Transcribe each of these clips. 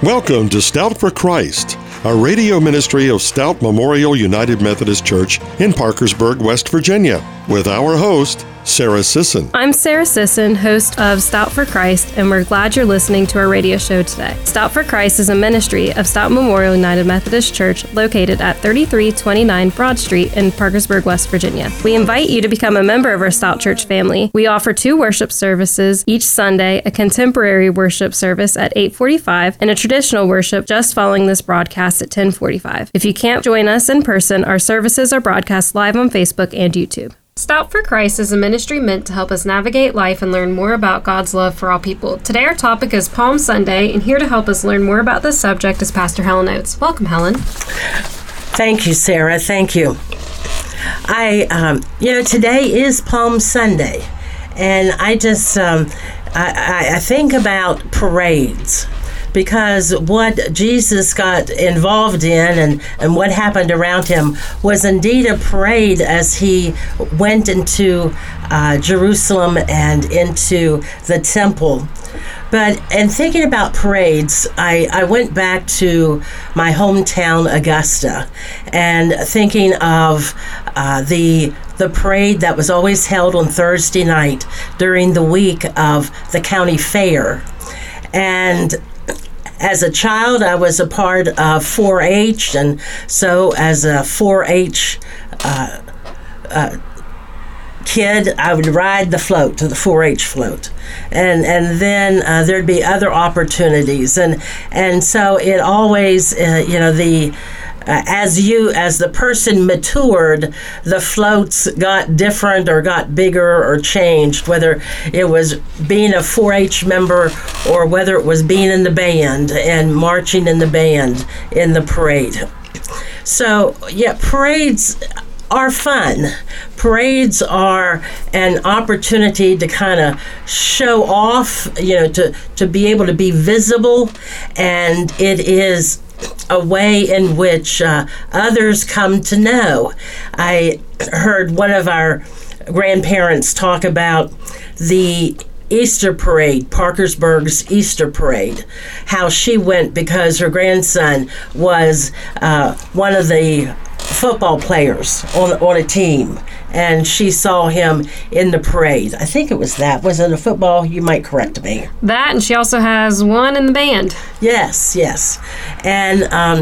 Welcome to Stout for Christ, a radio ministry of Stout Memorial United Methodist Church in Parkersburg, West Virginia, with our host, Sarah Sisson. I'm Sarah Sisson, host of Stout for Christ, and we're glad you're listening to our radio show today. Stout for Christ is a ministry of Stout Memorial United Methodist Church located at 3329 Broad Street in Parkersburg, West Virginia. We invite you to become a member of our Stout Church family. We offer 2 worship services each Sunday, a contemporary worship service at 8:45 and a traditional worship just following this broadcast at 10:45. If you can't join us in person, our services are broadcast live on Facebook and YouTube. Stout for Christ is a ministry meant to help us navigate life and learn more about God's love for all people. Today our topic is Palm Sunday, and here to help us learn more about this subject is Pastor Helen Oates. Welcome, Helen. Thank you, Sarah. Thank you. Today is Palm Sunday, and I just, I think about parades. Because what Jesus got involved in and what happened around him was indeed a parade as he went into Jerusalem and into the temple. But in thinking about parades, I went back to my hometown, Augusta, and thinking of the parade that was always held on Thursday night during the week of the county fair. And as a child, I was a part of 4-H, and so as a 4-H kid, I would ride the float, to the 4-H float, and then there'd be other opportunities, and so it always, as the person matured, the floats got different or got bigger or changed, whether it was being a 4-H member or whether it was being in the band and marching in the band in the parade. So, yeah, parades are fun. Parades are an opportunity to kind of show off, to be able to be visible, and it is a way in which others come to know. I heard one of our grandparents talk about the Easter parade, Parkersburg's Easter parade, how she went because her grandson was one of the football players on a team, and she saw him in the parade. I think it was that. Was it a football? You might correct me. That, and she also has one in the band. Yes. And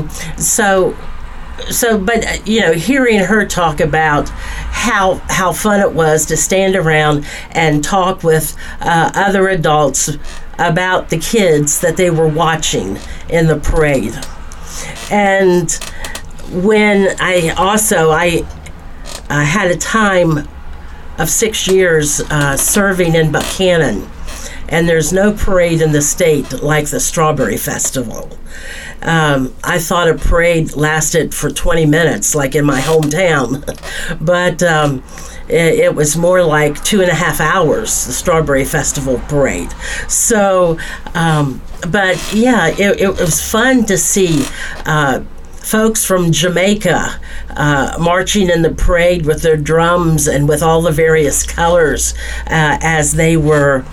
but hearing her talk about how fun it was to stand around and talk with other adults about the kids that they were watching in the parade. And when I had a time of 6 years serving in Buchanan, and there's no parade in the state like the Strawberry Festival. I thought a parade lasted for 20 minutes, like in my hometown, but it was more like 2.5 hours, the Strawberry Festival parade. So, but yeah, it was fun to see folks from Jamaica marching in the parade with their drums and with all the various colors as they were,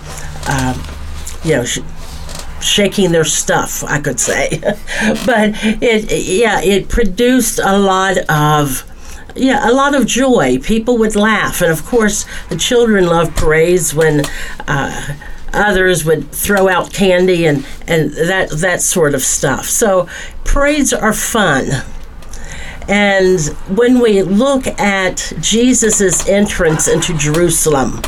shaking their stuff, I could say. But it produced a lot of joy. People would laugh, and of course, the children love parades when others would throw out candy and that sort of stuff. So parades are fun. And when we look at Jesus's entrance into Jerusalem,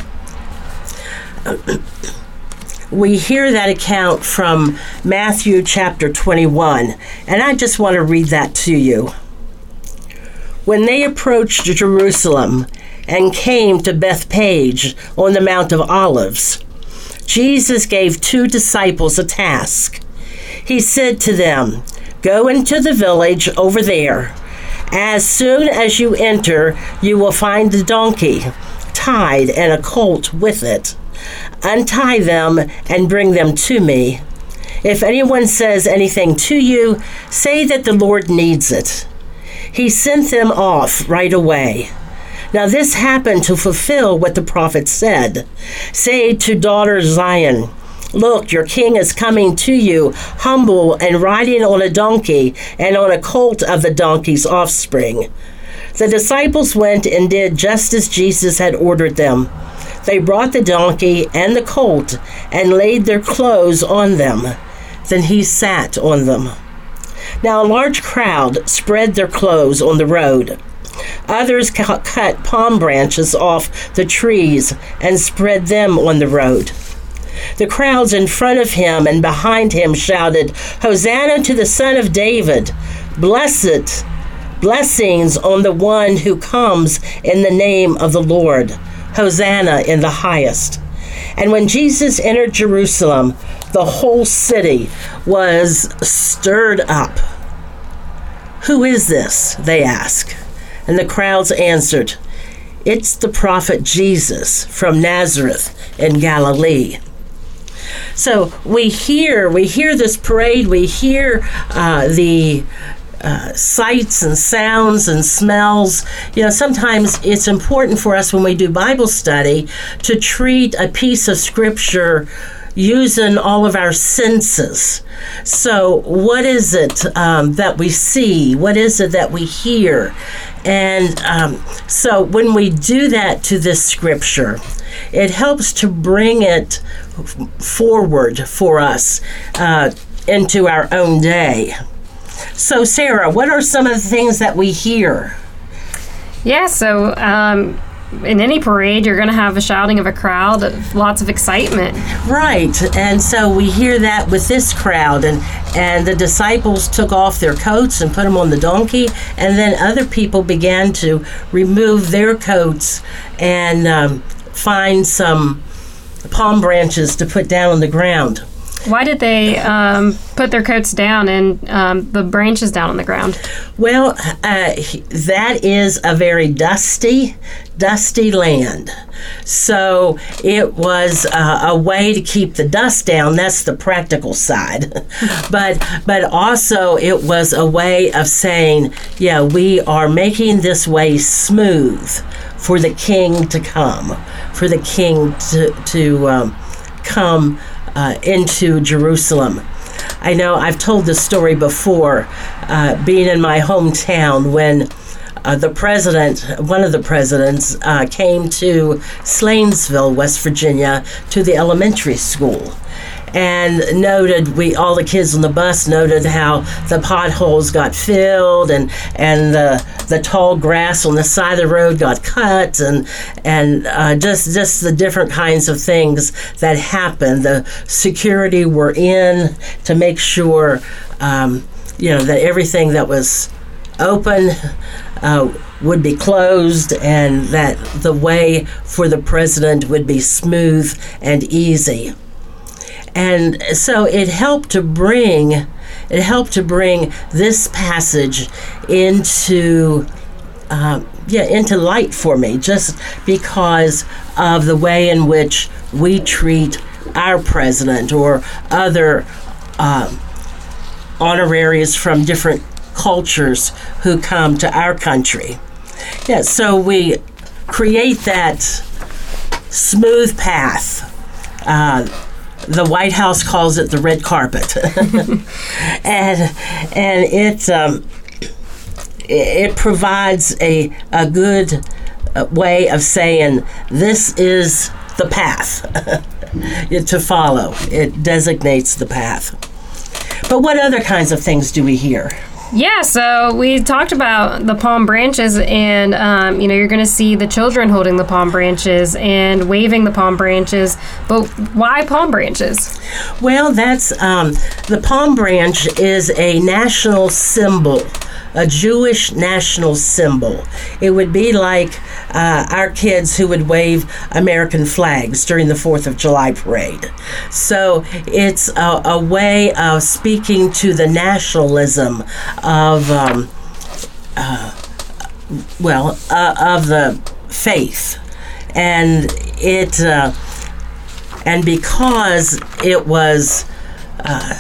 we hear that account from Matthew chapter 21, and I just want to read that to you. When they approached Jerusalem and came to Bethphage on the Mount of Olives, Jesus gave 2 disciples a task. He said to them, "Go into the village over there. As soon as you enter, you will find the donkey tied and a colt with it. Untie them and bring them to me. If anyone says anything to you, say that the Lord needs it." He sent them off right away. Now this happened to fulfill what the prophet said. "Say to daughter Zion, Look, your king is coming to you, humble and riding on a donkey and on a colt of the donkey's offspring." The disciples went and did just as Jesus had ordered them. They brought the donkey and the colt and laid their clothes on them. Then he sat on them. Now a large crowd spread their clothes on the road. Others cut palm branches off the trees and spread them on the road. The crowds in front of him and behind him shouted, "Hosanna to the Son of David! Blessings on the one who comes in the name of the Lord! Hosanna in the highest!" And when Jesus entered Jerusalem, the whole city was stirred up. "Who is this?" they asked. And the crowds answered, "It's the prophet Jesus from Nazareth in Galilee." So we hear this parade, we hear the sights and sounds and smells. Sometimes it's important for us when we do Bible study to treat a piece of scripture using all of our senses. So what is it that we see? What is it that we hear? And so when we do that to this scripture, it helps to bring it forward for us into our own day. So Sarah, what are some of the things that we hear? Yeah, so in any parade, you're going to have a shouting of a crowd, lots of excitement. Right, and so we hear that with this crowd, and the disciples took off their coats and put them on the donkey, and then other people began to remove their coats and find some palm branches to put down on the ground. Why did they put their coats down and the branches down on the ground? Well, that is a very dusty land. So it was a way to keep the dust down. That's the practical side. But also it was a way of saying, yeah, we are making this way smooth for the king to come, for the king to come into Jerusalem. I know I've told this story before, being in my hometown when one of the presidents came to Slanesville, West Virginia, to the elementary school, and noted, all the kids on the bus noted how the potholes got filled and the tall grass on the side of the road got cut and just the different kinds of things that happened. The security were in to make sure that everything that was open would be closed, and that the way for the president would be smooth and easy. And so it helped to bring this passage into light for me, just because of the way in which we treat our president or other honoraries from different cultures who come to our country. Yeah, so we create that smooth path. The White House calls it the red carpet, and it provides a good way of saying this is the path to follow. It designates the path. But what other kinds of things do we hear? Yeah, so we talked about the palm branches, and you're going to see the children holding the palm branches and waving the palm branches. But why palm branches? Well, that's the palm branch is a national symbol, a Jewish national symbol. It would be like our kids who would wave American flags during the 4th of July parade. So it's a way of speaking to the nationalism of the faith, and because it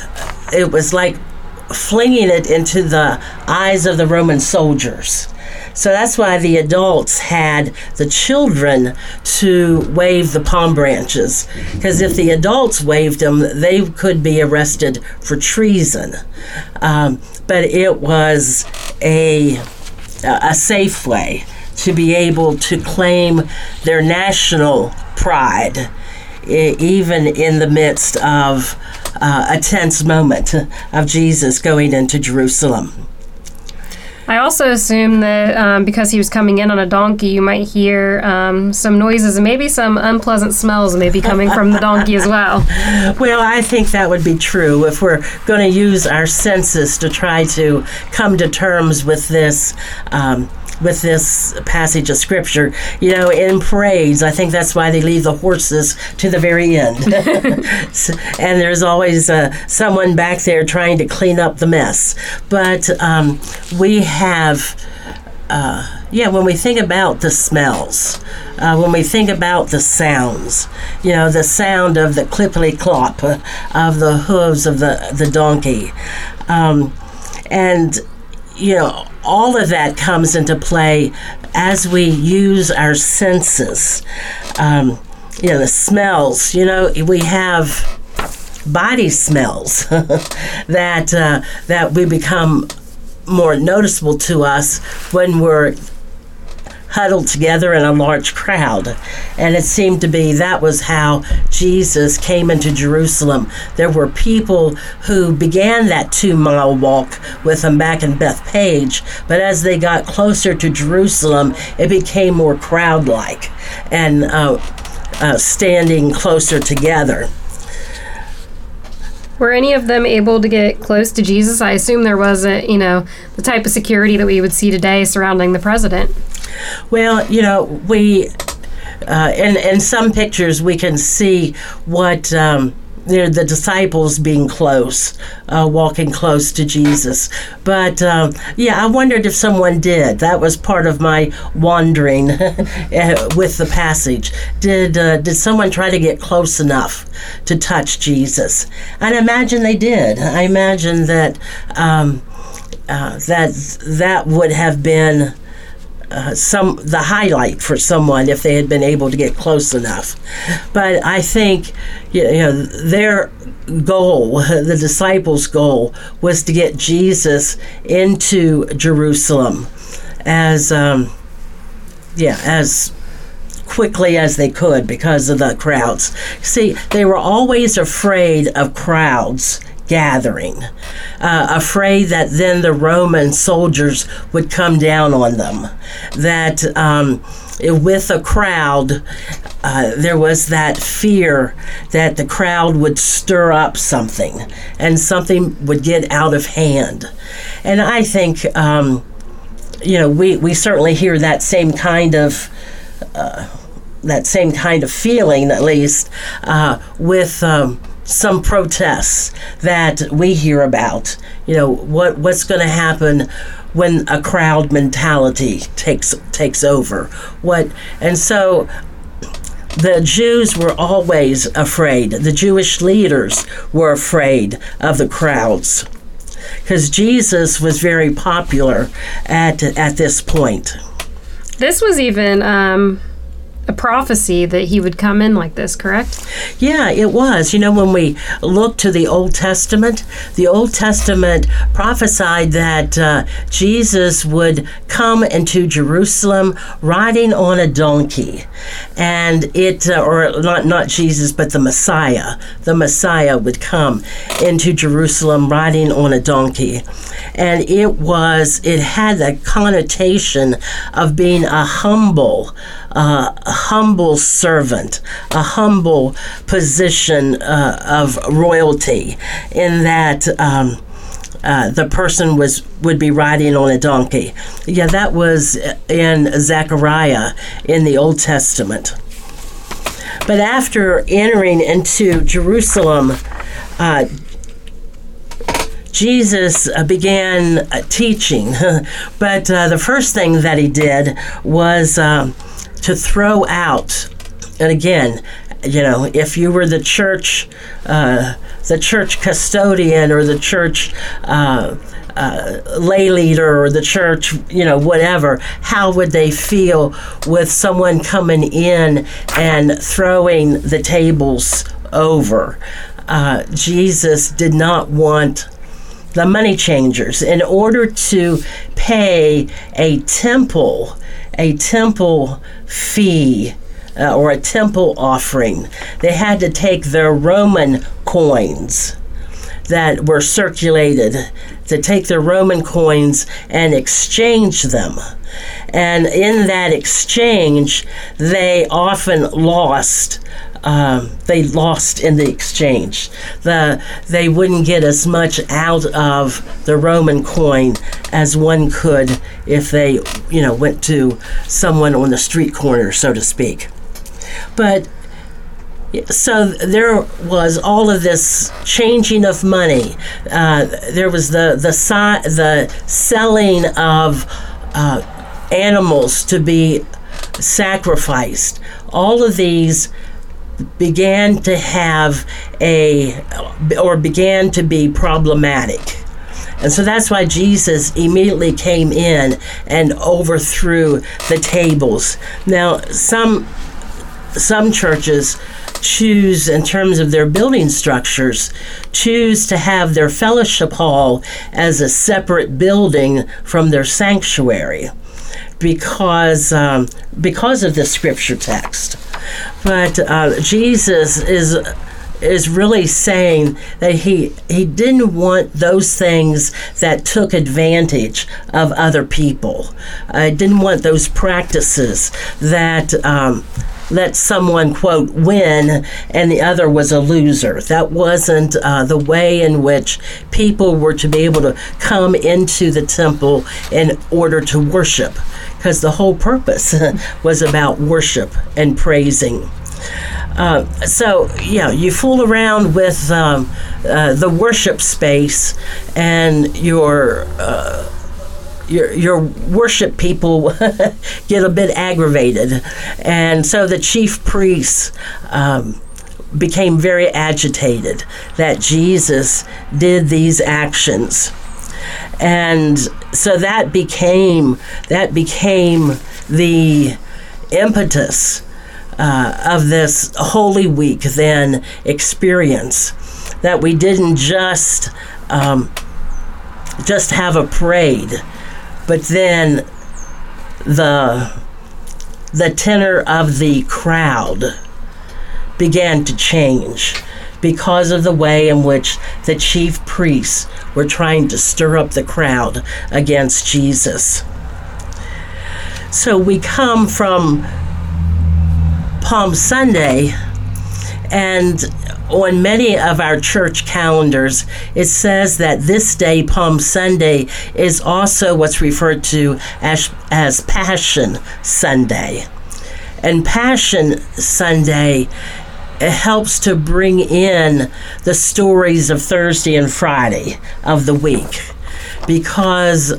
was like flinging it into the eyes of the Roman soldiers So that's why the adults had the children to wave the palm branches, because if the adults waved them, they could be arrested for treason. But it was a safe way to be able to claim their national pride, even in the midst of a tense moment of Jesus going into Jerusalem. I also assume that because he was coming in on a donkey, you might hear some noises and maybe some unpleasant smells maybe coming from the donkey as well. Well, I think that would be true if we're going to use our senses to try to come to terms with this passage of Scripture. In praise, I think that's why they leave the horses to the very end. And there's always someone back there trying to clean up the mess. But we have, when we think about the smells, when we think about the sounds, the sound of the clippity-clop of the hooves of the donkey, and all of that comes into play as we use our senses. The smells, we have body smells that we become more noticeable to us when we're huddled together in a large crowd. And it seemed to be that was how Jesus came into Jerusalem. There were people who began that 2-mile walk with him back in Bethpage, but as they got closer to Jerusalem, it became more crowd-like and standing closer together. Were any of them able to get close to Jesus? I assume there wasn't, the type of security that we would see today surrounding the president. Well, we in some pictures we can see what the disciples being close, walking close to Jesus. But I wondered if someone did. That was part of my wandering with the passage. Did someone try to get close enough to touch Jesus? And I imagine they did. I imagine that that would have been the highlight for someone if they had been able to get close enough. But I think their goal, the disciples' goal, was to get Jesus into Jerusalem as quickly as they could because of the crowds. See, they were always afraid of crowds gathering, afraid that then the Roman soldiers would come down on them, that with a crowd, there was that fear that the crowd would stir up something and something would get out of hand. And I think, we certainly hear that same kind of feeling, at least, with some protests that we hear about. What's going to happen when a crowd mentality takes over? And so the Jews were always afraid. The Jewish leaders were afraid of the crowds because Jesus was very popular at this point. This was even a prophecy that he would come in like this, correct? Yeah, it was. When we look to the Old Testament prophesied that Jesus would come into Jerusalem riding on a donkey. And not Jesus, but the Messiah. The Messiah would come into Jerusalem riding on a donkey. And it had a connotation of being a humble servant, a humble position of royalty, in that the person would be riding on a donkey. Yeah, that was in Zechariah in the Old Testament. But after entering into Jerusalem, Jesus began teaching. But the first thing that he did was to throw out, and again, if you were the church the church custodian or the church lay leader or the church, whatever, how would they feel with someone coming in and throwing the tables over? Jesus did not want the money changers. In order to pay a temple fee or a temple offering, they had to take their Roman coins that were circulated, to take their Roman coins and exchange them. And in that exchange, they often lost. They lost in the exchange. They wouldn't get as much out of the Roman coin as one could if they, went to someone on the street corner, so to speak. But so there was all of this changing of money. There was the selling of animals to be sacrificed. All of these began to be problematic. And so that's why Jesus immediately came in and overthrew the tables. Now, some churches choose, in terms of their building structures, choose to have their fellowship hall as a separate building from their sanctuary because of the scripture text. But Jesus is really saying that he didn't want those things that took advantage of other people. Didn't want those practices that let someone, quote, win and the other was a loser. That wasn't the way in which people were to be able to come into the temple in order to worship, because the whole purpose was about worship and praising. So you fool around with the worship space, and your worship people get a bit aggravated, and so the chief priests became very agitated that Jesus did these actions, and so that became the impetus of this Holy Week then experience, that we didn't just have a parade, but then the tenor of the crowd began to change because of the way in which the chief priests were trying to stir up the crowd against Jesus. So we come from Palm Sunday, and on many of our church calendars, it says that this day, Palm Sunday, is also what's referred to as Passion Sunday. And Passion Sunday, it helps to bring in the stories of Thursday and Friday of the week, because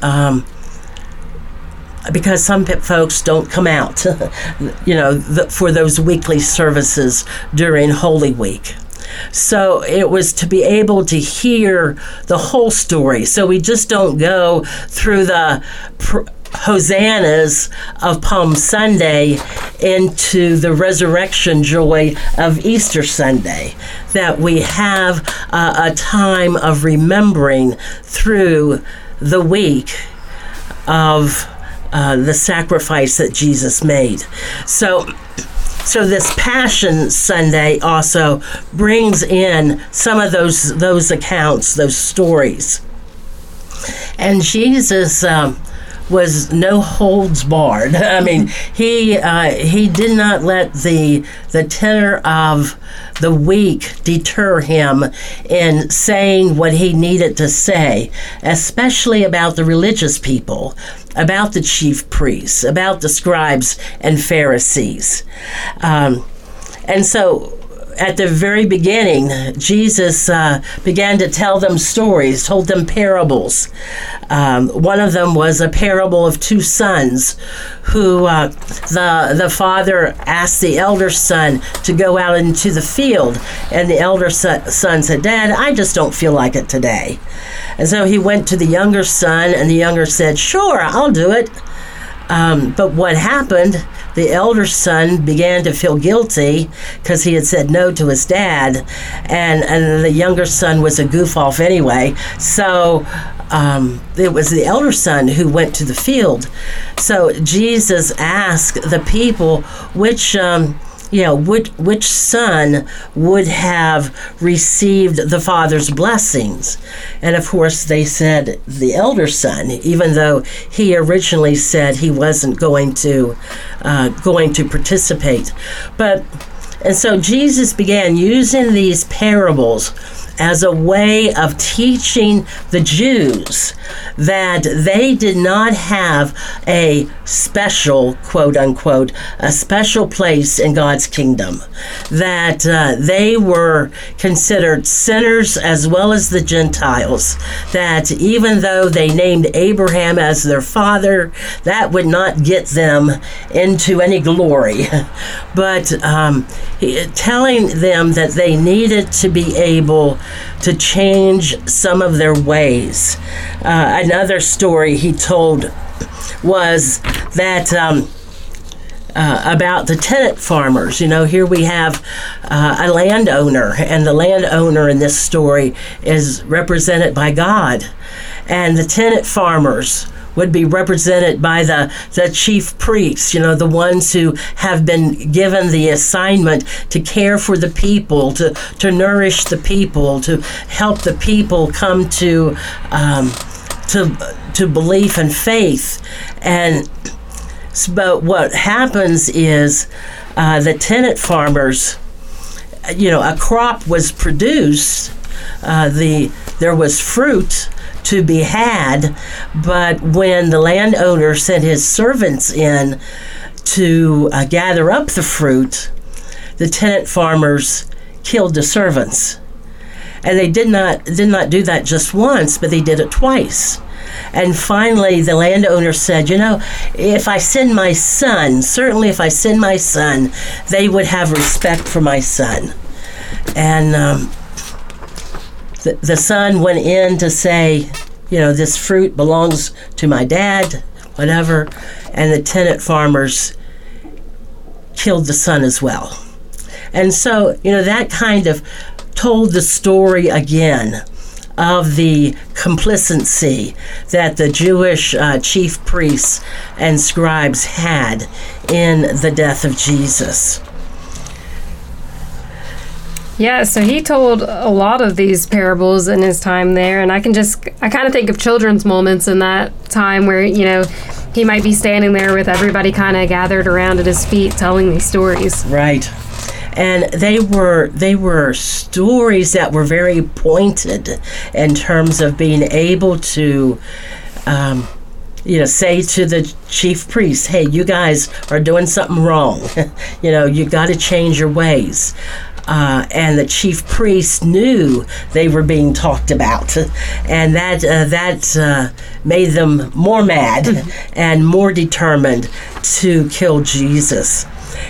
some folks don't come out, for those weekly services during Holy Week. So it was to be able to hear the whole story. So we just don't go through the hosannas of Palm Sunday into the resurrection joy of Easter Sunday, that we have a time of remembering through the week of the sacrifice that Jesus made. So this Passion Sunday also brings in some of those accounts, those stories. And Jesus was no holds barred. I mean, he did not let the tenor of the week deter him in saying what he needed to say, especially about the religious people, about the chief priests, about the scribes and Pharisees. And so at the very beginning, Jesus began to tell them stories, told them parables. One of them was a parable of two sons who the father asked the elder son to go out into the field, and the elder son said, "Dad, I just don't feel like it today." And so he went to the younger son, and the younger said, "Sure, I'll do it." But what happened, the elder son began to feel guilty because he had said no to his dad, and the younger son was a goof off anyway. So it was the elder son who went to the field. So Jesus asked the people which son would have received the father's blessings. And of course they said the elder son, even though he originally said he wasn't going to participate. And so Jesus began using these parables as a way of teaching the Jews that they did not have a special, quote unquote, a special place in God's kingdom, that they were considered sinners as well as the Gentiles, that even though they named Abraham as their father, that would not get them into any glory, but telling them that they needed to be able to change some of their ways. Another story he told was that about the tenant farmers. Here we have a landowner, and the landowner in this story is represented by God, and the tenant farmers would be represented by the chief priests, the ones who have been given the assignment to care for the people, to nourish the people, to help the people come to belief and faith. But what happens is the tenant farmers, a crop was produced, there was fruit to be had, but when the landowner sent his servants in to gather up the fruit, the tenant farmers killed the servants. And they did not do that just once, but they did it twice. And finally, the landowner said, if I send my son, certainly if I send my son, they would have respect for my son. And the son went in to say, this fruit belongs to my dad, whatever, and the tenant farmers killed the son as well. And so, that kind of told the story again of the complicity that the Jewish chief priests and scribes had in the death of Jesus. Yeah, so he told a lot of these parables in his time there, and I kind of think of children's moments in that time where, he might be standing there with everybody kind of gathered around at his feet telling these stories. Right. And they were stories that were very pointed in terms of being able to say to the chief priest, hey, you guys are doing something wrong. You got to change your ways. And the chief priests knew they were being talked about, and that made them more mad and more determined to kill Jesus.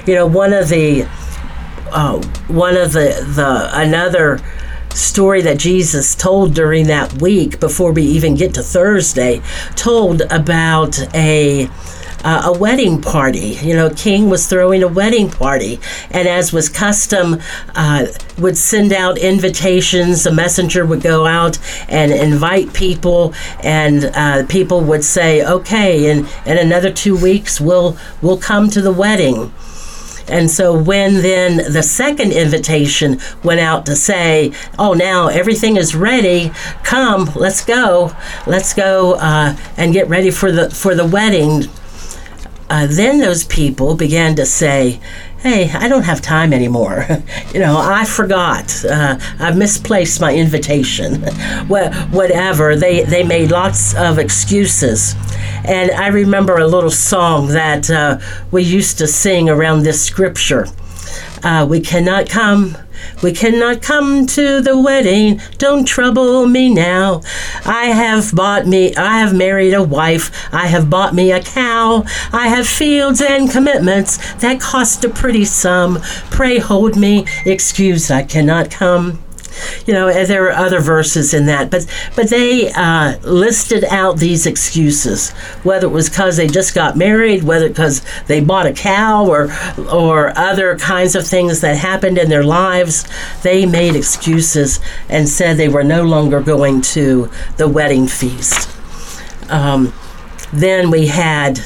Another story that Jesus told during that week, before we even get to Thursday, told about a wedding party. King was throwing a wedding party, and as was custom, would send out invitations. A messenger would go out and invite people, and people would say, okay, in another 2 weeks we'll come to the wedding. And so when then the second invitation went out to say, oh, now everything is ready, come, let's go and get ready for the wedding, then those people began to say, hey, I don't have time anymore. I forgot. I've misplaced my invitation. Whatever. They made lots of excuses. And I remember a little song that we used to sing around this scripture. We cannot come We cannot come to the wedding, don't trouble me now. I have married a wife, I have bought me a cow. I have fields and commitments that cost a pretty sum. Pray hold me, excuse I cannot come. There are other verses in that, but they listed out these excuses, whether it was because they just got married, whether because they bought a cow, or other kinds of things that happened in their lives. They made excuses and said they were no longer going to the wedding feast. Then we had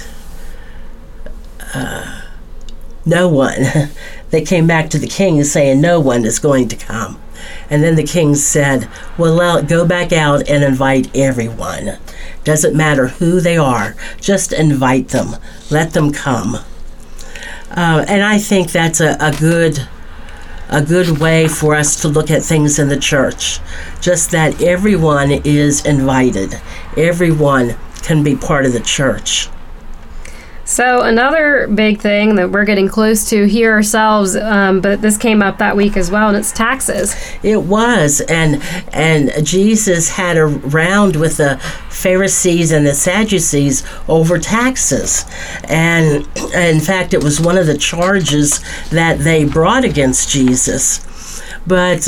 no one. They came back to the king saying no one is going to come. And then the king said, well, go back out and invite everyone. Doesn't matter who they are. Just invite them. Let them come. And I think that's a good way for us to look at things in the church. Just that everyone is invited. Everyone can be part of the church. So another big thing that we're getting close to here ourselves, but this came up that week as well, and it's taxes. It was, and Jesus had a round with the Pharisees and the Sadducees over taxes. And in fact, it was one of the charges that they brought against Jesus. But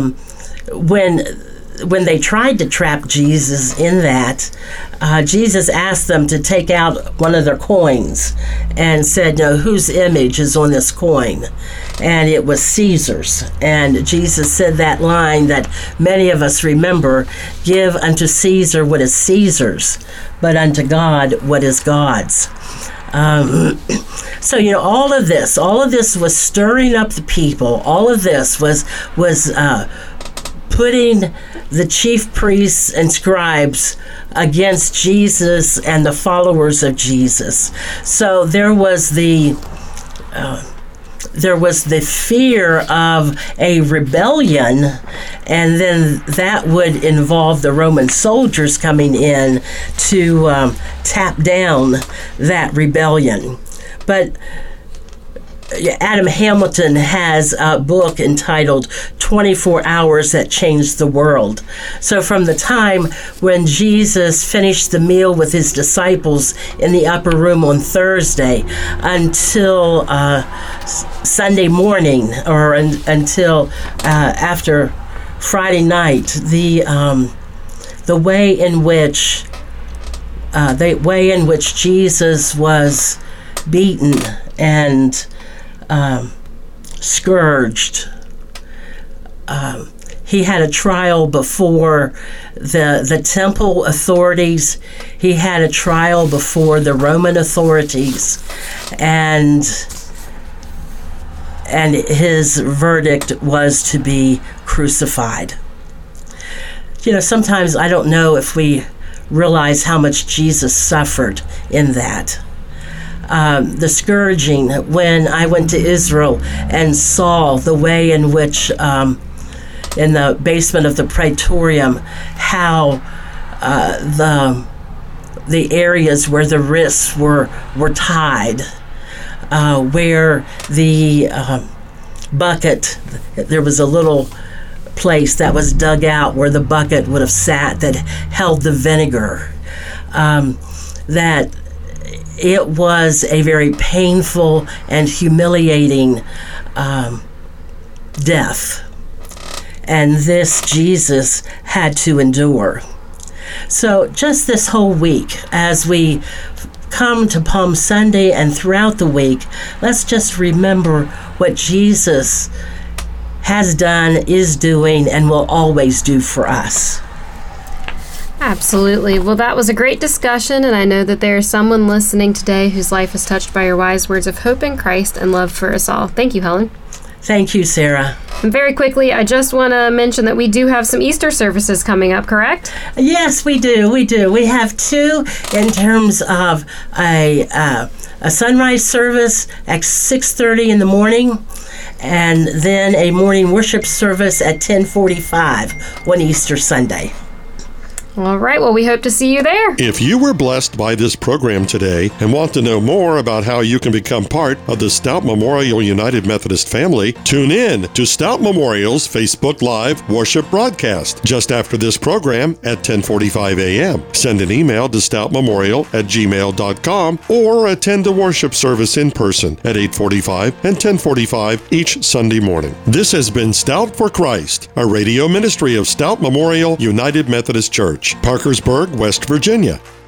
when they tried to trap Jesus in that, Jesus asked them to take out one of their coins and said, whose image is on this coin? And it was Caesar's. And Jesus said that line that many of us remember, give unto Caesar what is Caesar's, but unto God what is God's. So, all of this was stirring up the people. All of this was putting the chief priests and scribes against Jesus and the followers of Jesus. So there was the fear of a rebellion, and then that would involve the Roman soldiers coming in to tap down that rebellion. But Adam Hamilton has a book entitled 24 Hours That Changed the World. So from the time when Jesus finished the meal with his disciples in the upper room on Thursday until Sunday morning, or until after Friday night, the way in which Jesus was beaten and scourged. He had a trial before the temple authorities. He had a trial before the Roman authorities, and his verdict was to be crucified. Sometimes I don't know if we realize how much Jesus suffered in that. The scourging, when I went to Israel and saw the way in which, in the basement of the Praetorium, how the areas where the wrists were tied, where the bucket, there was a little place that was dug out where the bucket would have sat that held the vinegar, that it was a very painful and humiliating death. And this Jesus had to endure. So just this whole week, as we come to Palm Sunday and throughout the week, let's just remember what Jesus has done, is doing, and will always do for us. Absolutely. Well, that was a great discussion, and I know that there is someone listening today whose life is touched by your wise words of hope in Christ and love for us all. Thank you, Helen. Thank you, Sarah. And very quickly, I just want to mention that we do have some Easter services coming up, correct? Yes, we do. We have two in terms of a sunrise service at 6:30 in the morning, and then a morning worship service at 10:45 on Easter Sunday. All right, well, we hope to see you there. If you were blessed by this program today and want to know more about how you can become part of the Stout Memorial United Methodist family, tune in to Stout Memorial's Facebook Live worship broadcast just after this program at 10:45 a.m. Send an email to stoutmemorial@gmail.com or attend a worship service in person at 8:45 and 10:45 each Sunday morning. This has been Stout for Christ, a radio ministry of Stout Memorial United Methodist Church, Parkersburg, West Virginia.